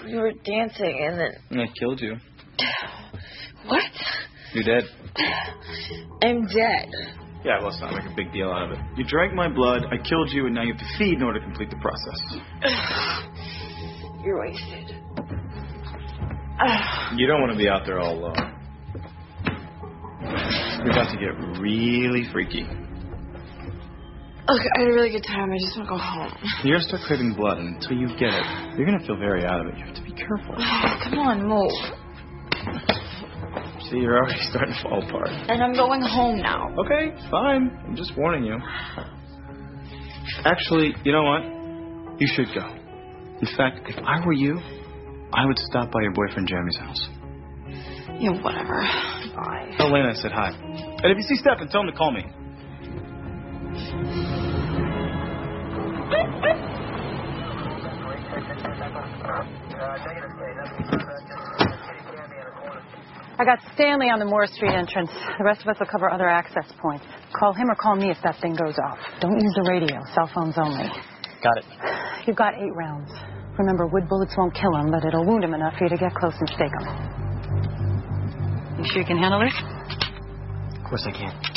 We were dancing and then... And I killed you. What? You're dead. I'm dead. Yeah, let's not make a big deal out of it. You drank my blood, I killed you, and now you have to feed in order to complete the process. You're wasted. You don't want to be out there all alone. You're about to get really freaky. Look, I had a really good time. I just want to go home. You're going to start craving blood, and until you get it, you're going to feel very out of it. You have to be careful. Come on, move. See, you're already starting to fall apart. And I'm going home now. Okay, fine. I'm just warning you. Actually, you know what? You should go. In fact, if I were you, I would stop by your boyfriend Jeremy's house. Yeah, whatever. Bye. Tell Lena I said hi. And if you see Stefan, tell him to call me. I got Stanley on the Moore Street entrance. The rest of us will cover other access points. Call him or call me if that thing goes off. Don't use the radio. Cell phones only. Got it. You've got 8 rounds. Remember, wood bullets won't kill him, but it'll wound him enough for you to get close and stake him. You sure you can handle this? Of course I can.